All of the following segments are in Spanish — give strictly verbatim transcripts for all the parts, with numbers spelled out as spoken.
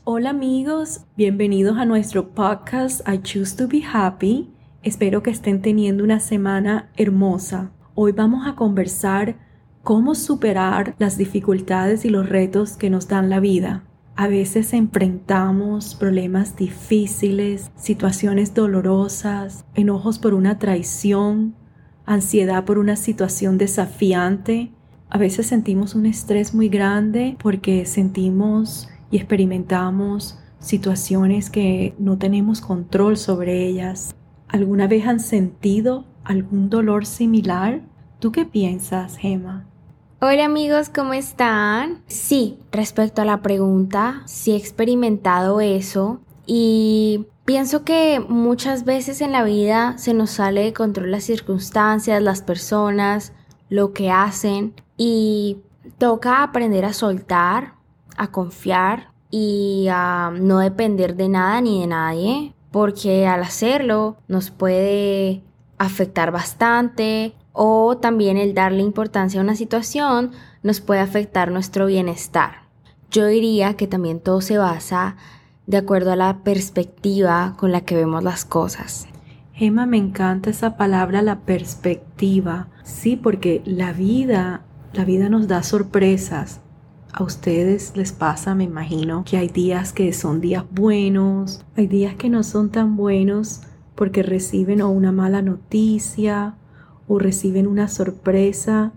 Hola amigos, bienvenidos a nuestro podcast I Choose to Be Happy. Espero que estén teniendo una semana hermosa. Hoy vamos a conversar cómo superar las dificultades y los retos que nos dan la vida. A veces enfrentamos problemas difíciles, situaciones dolorosas, enojos por una traición, ansiedad por una situación desafiante. A veces sentimos un estrés muy grande porque sentimos y experimentamos situaciones que no tenemos control sobre ellas. ¿Alguna vez han sentido algún dolor similar? ¿Tú qué piensas, Gemma? Hola amigos, ¿cómo están? Sí, respecto a la pregunta, sí he experimentado eso y pienso que muchas veces en la vida se nos sale de control las circunstancias, las personas, lo que hacen y toca aprender a soltar, a confiar y a no depender de nada ni de nadie, porque al hacerlo nos puede afectar bastante, o también el darle importancia a una situación nos puede afectar nuestro bienestar. Yo diría que también todo se basa de acuerdo a la perspectiva con la que vemos las cosas. Gemma, me encanta esa palabra, la perspectiva. Sí, porque la vida, la vida nos da sorpresas. A ustedes les pasa, me imagino, que hay días que son días buenos, hay días que no son tan buenos porque reciben o una mala noticia o reciben una sorpresa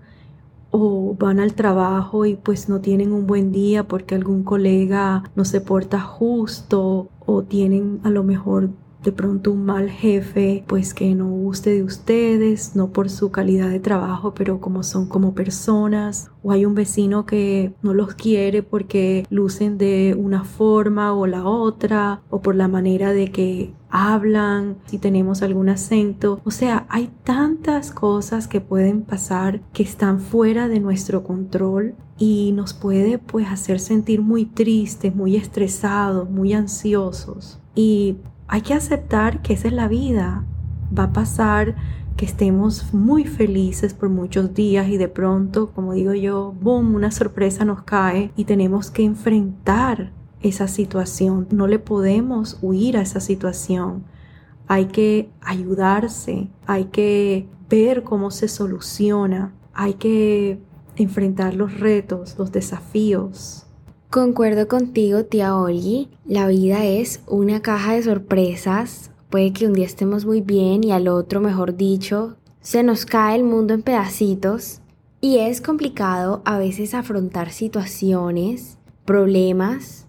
o van al trabajo y pues no tienen un buen día porque algún colega no se porta justo o tienen a lo mejor de pronto un mal jefe pues que no guste de ustedes, no por su calidad de trabajo, pero como son como personas, o hay un vecino que no los quiere porque lucen de una forma o la otra, o por la manera de que hablan, si tenemos algún acento. O sea, hay tantas cosas que pueden pasar que están fuera de nuestro control y nos puede pues hacer sentir muy tristes, muy estresados, muy ansiosos. Y hay que aceptar que esa es la vida. Va a pasar que estemos muy felices por muchos días y de pronto, como digo yo, boom, una sorpresa nos cae y tenemos que enfrentar esa situación. No le podemos huir a esa situación. Hay que ayudarse, hay que ver cómo se soluciona, hay que enfrentar los retos, los desafíos. Concuerdo contigo, tía Olgi. La vida es una caja de sorpresas. Puede que un día estemos muy bien y al otro, mejor dicho, se nos cae el mundo en pedacitos. Y es complicado a veces afrontar situaciones, problemas,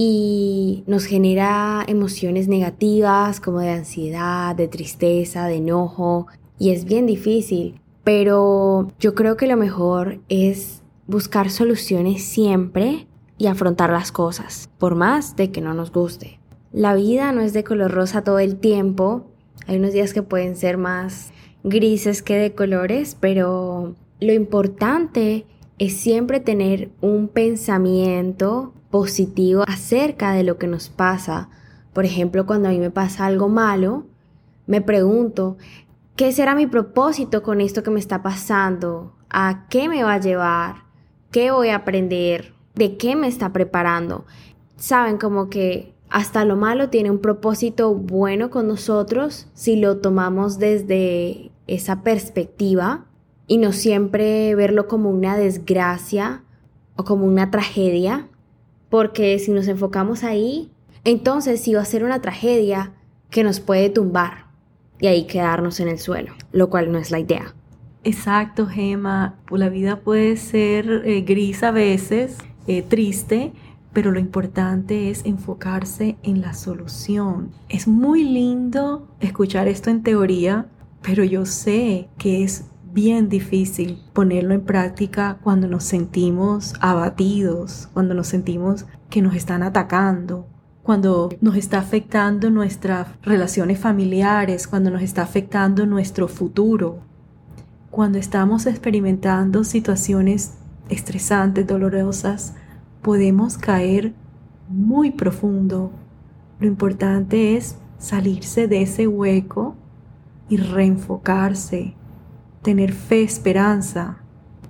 y nos genera emociones negativas como de ansiedad, de tristeza, de enojo. Y es bien difícil. Pero yo creo que lo mejor es buscar soluciones siempre y afrontar las cosas, por más de que no nos guste. La vida no es de color rosa todo el tiempo. Hay unos días que pueden ser más grises que de colores, pero lo importante es siempre tener un pensamiento positivo acerca de lo que nos pasa. Por ejemplo, cuando a mí me pasa algo malo, me pregunto, ¿qué será mi propósito con esto que me está pasando? ¿A qué me va a llevar? ¿Qué voy a aprender? ¿De qué me está preparando? Saben, como que hasta lo malo tiene un propósito bueno con nosotros si lo tomamos desde esa perspectiva y no siempre verlo como una desgracia o como una tragedia, porque si nos enfocamos ahí, entonces sí va a ser una tragedia que nos puede tumbar y ahí quedarnos en el suelo, lo cual no es la idea. Exacto, Gemma. La vida puede ser eh, gris a veces, eh, triste, pero lo importante es enfocarse en la solución. Es muy lindo escuchar esto en teoría, pero yo sé que es bien difícil ponerlo en práctica cuando nos sentimos abatidos, cuando nos sentimos que nos están atacando, cuando nos está afectando nuestras relaciones familiares, cuando nos está afectando nuestro futuro, cuando estamos experimentando situaciones estresantes, dolorosas, podemos caer muy profundo. Lo importante es salirse de ese hueco y reenfocarse, tener fe, esperanza.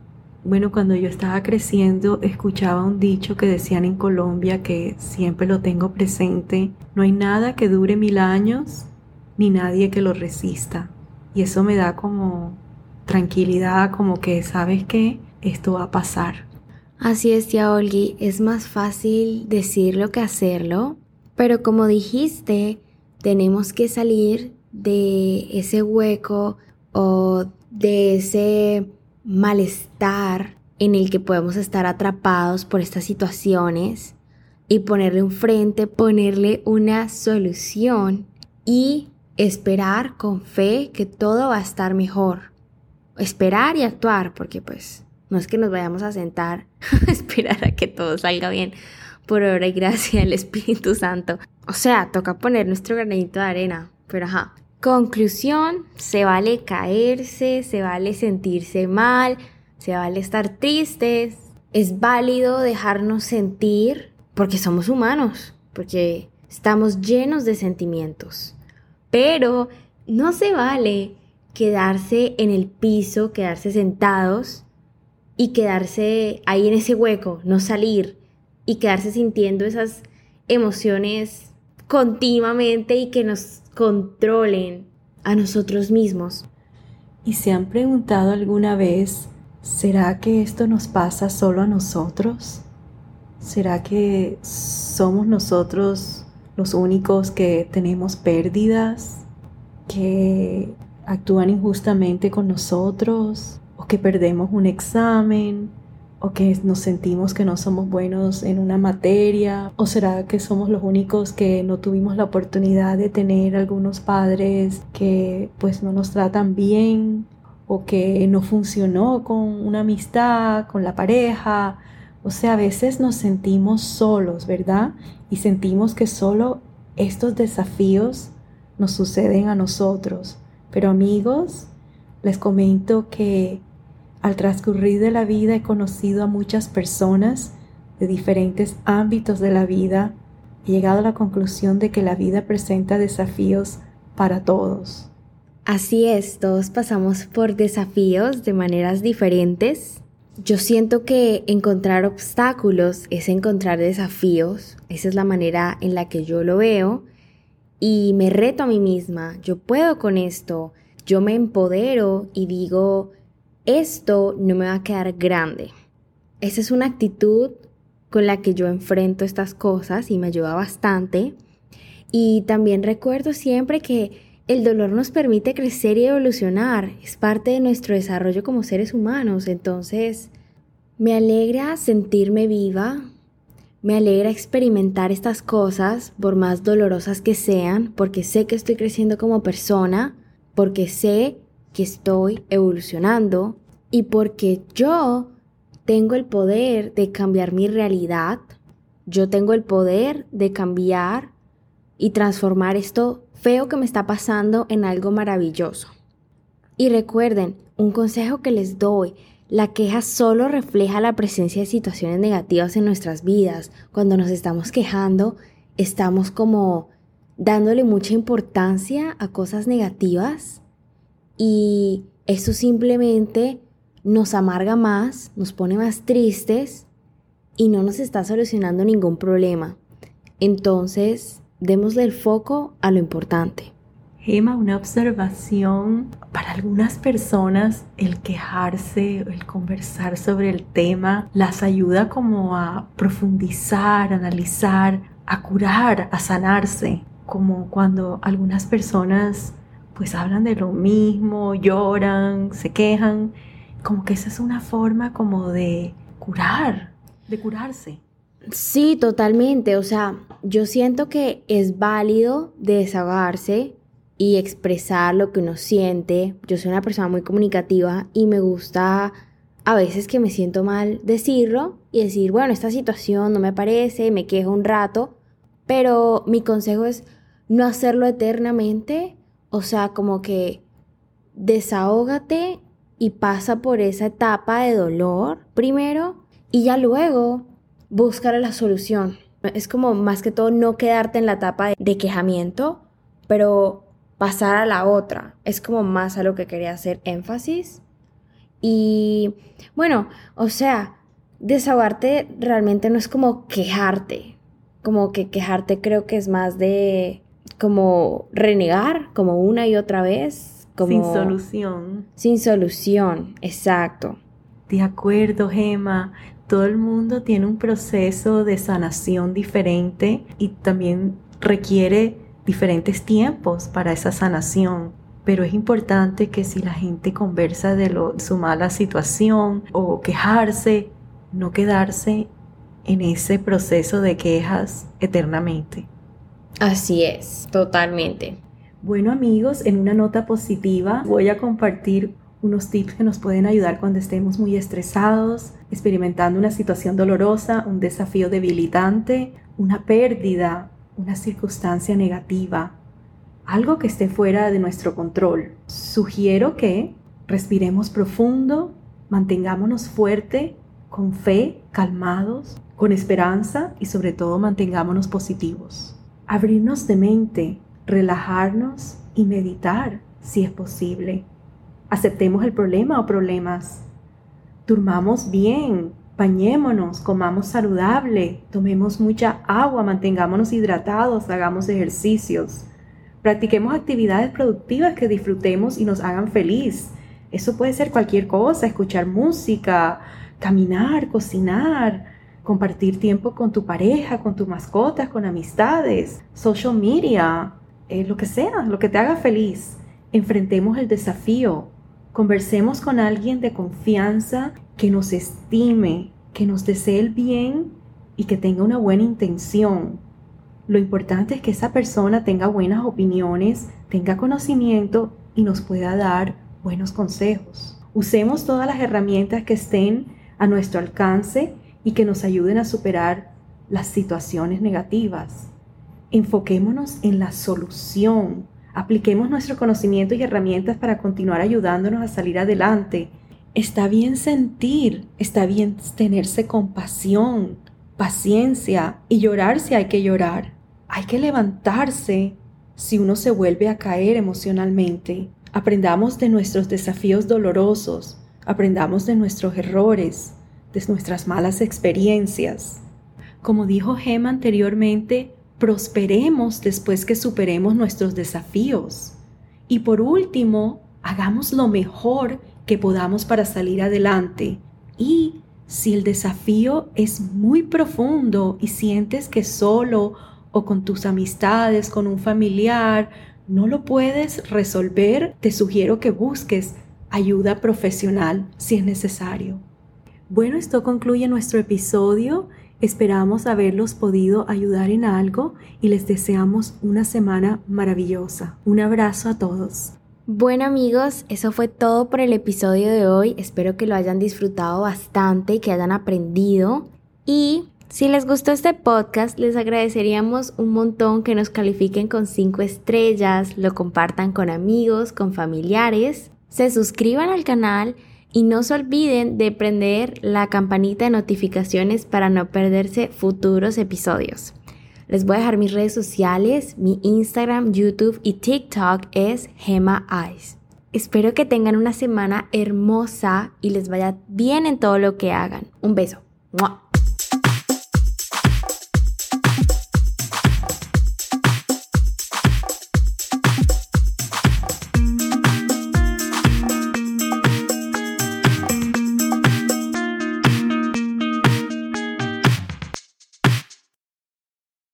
Bueno, cuando yo estaba creciendo, escuchaba un dicho que decían en Colombia que siempre lo tengo presente: no hay nada que dure mil años, ni nadie que lo resista. Y eso me da como tranquilidad, como que, ¿sabes qué? Esto va a pasar. Así es, tía Olgi, es más fácil decirlo que hacerlo, pero como dijiste, tenemos que salir de ese hueco o de ese malestar en el que podemos estar atrapados por estas situaciones y ponerle un frente, ponerle una solución y esperar con fe que todo va a estar mejor. Esperar y actuar, porque pues no es que nos vayamos a sentar a esperar a que todo salga bien por obra y gracia del Espíritu Santo. O sea, toca poner nuestro granito de arena, pero ajá. Conclusión, se vale caerse, se vale sentirse mal, se vale estar tristes. Es válido dejarnos sentir porque somos humanos, porque estamos llenos de sentimientos. Pero no se vale quedarse en el piso, quedarse sentados y quedarse ahí en ese hueco, no salir y quedarse sintiendo esas emociones continuamente y que nos controlen a nosotros mismos. ¿Y se han preguntado alguna vez, ¿será que esto nos pasa solo a nosotros? ¿Será que somos nosotros los únicos que tenemos pérdidas, que actúan injustamente con nosotros, o que perdemos un examen, o que nos sentimos que no somos buenos en una materia? ¿O será que somos los únicos que no tuvimos la oportunidad de tener algunos padres que pues no nos tratan bien, o que no funcionó con una amistad, con la pareja? O sea, a veces nos sentimos solos, ¿verdad? Y sentimos que solo estos desafíos nos suceden a nosotros. Pero amigos, les comento que al transcurrir de la vida he conocido a muchas personas de diferentes ámbitos de la vida. He llegado a la conclusión de que la vida presenta desafíos para todos. Así es, todos pasamos por desafíos de maneras diferentes. Yo siento que encontrar obstáculos es encontrar desafíos. Esa es la manera en la que yo lo veo. Y me reto a mí misma, yo puedo con esto. Yo me empodero y digo, esto no me va a quedar grande. Esa es una actitud con la que yo enfrento estas cosas y me ayuda bastante. Y también recuerdo siempre que el dolor nos permite crecer y evolucionar. Es parte de nuestro desarrollo como seres humanos. Entonces, me alegra sentirme viva. Me alegra experimentar estas cosas, por más dolorosas que sean, porque sé que estoy creciendo como persona, porque sé que estoy evolucionando y porque yo tengo el poder de cambiar mi realidad. Yo tengo el poder de cambiar y transformar esto feo que me está pasando en algo maravilloso. Y recuerden, un consejo que les doy: la queja solo refleja la presencia de situaciones negativas en nuestras vidas. Cuando nos estamos quejando, estamos como dándole mucha importancia a cosas negativas y eso simplemente nos amarga más, nos pone más tristes y no nos está solucionando ningún problema. Entonces, démosle el foco a lo importante. Gema, una observación: para algunas personas el quejarse, el conversar sobre el tema, las ayuda como a profundizar, a analizar, a curar, a sanarse. Como cuando algunas personas pues hablan de lo mismo, lloran, se quejan, como que esa es una forma como de curar, de curarse. Sí, totalmente. O sea, yo siento que es válido desahogarse y expresar lo que uno siente. Yo soy una persona muy comunicativa y me gusta a veces que me siento mal decirlo y decir, bueno, esta situación no me parece, me quejo un rato, pero mi consejo es no hacerlo eternamente. O sea, como que desahógate y pasa por esa etapa de dolor primero y ya luego buscar la solución. Es como más que todo no quedarte en la etapa de quejamiento, pero pasar a la otra. Es como más a lo que quería hacer énfasis. Y bueno, o sea, desahogarte realmente no es como quejarte. Como que quejarte creo que es más de como renegar, como una y otra vez. Como Sin solución. Sin solución, exacto. De acuerdo, Gema. Todo el mundo tiene un proceso de sanación diferente y también requiere diferentes tiempos para esa sanación. Pero es importante que si la gente conversa de lo, su mala situación o quejarse, no quedarse en ese proceso de quejas eternamente. Así es, totalmente. Bueno, amigos, en una nota positiva voy a compartir unos tips que nos pueden ayudar cuando estemos muy estresados, experimentando una situación dolorosa, un desafío debilitante, una pérdida, una circunstancia negativa, algo que esté fuera de nuestro control. Sugiero que respiremos profundo, mantengámonos fuerte, con fe, calmados, con esperanza y sobre todo mantengámonos positivos. Abrirnos de mente, relajarnos y meditar si es posible. Aceptemos el problema o problemas. Durmamos bien, bañémonos, comamos saludable, tomemos mucha agua, mantengámonos hidratados, hagamos ejercicios. Practiquemos actividades productivas que disfrutemos y nos hagan feliz. Eso puede ser cualquier cosa, escuchar música, caminar, cocinar, compartir tiempo con tu pareja, con tus mascotas, con amistades, social media, eh, lo que sea, lo que te haga feliz. Enfrentemos el desafío. Conversemos con alguien de confianza que nos estime, que nos desee el bien y que tenga una buena intención. Lo importante es que esa persona tenga buenas opiniones, tenga conocimiento y nos pueda dar buenos consejos. Usemos todas las herramientas que estén a nuestro alcance y que nos ayuden a superar las situaciones negativas. Enfoquémonos en la solución. Apliquemos nuestro conocimiento y herramientas para continuar ayudándonos a salir adelante. Está bien sentir, está bien tenerse compasión, paciencia y llorar si hay que llorar. Hay que levantarse si uno se vuelve a caer emocionalmente. Aprendamos de nuestros desafíos dolorosos, aprendamos de nuestros errores, de nuestras malas experiencias. Como dijo Gema anteriormente, prosperemos después que superemos nuestros desafíos. Y por último, hagamos lo mejor que podamos para salir adelante. Y si el desafío es muy profundo y sientes que solo o con tus amistades, con un familiar, no lo puedes resolver, te sugiero que busques ayuda profesional si es necesario. Bueno, esto concluye nuestro episodio. Esperamos haberlos podido ayudar en algo y les deseamos una semana maravillosa. Un abrazo a todos. Bueno amigos, eso fue todo por el episodio de hoy. Espero que lo hayan disfrutado bastante y que hayan aprendido. Y si les gustó este podcast, les agradeceríamos un montón que nos califiquen con cinco estrellas, lo compartan con amigos, con familiares, se suscriban al canal y no se olviden de prender la campanita de notificaciones para no perderse futuros episodios. Les voy a dejar mis redes sociales, mi Instagram, YouTube y TikTok es Gema Eyes. Espero que tengan una semana hermosa y les vaya bien en todo lo que hagan. Un beso. ¡Mua!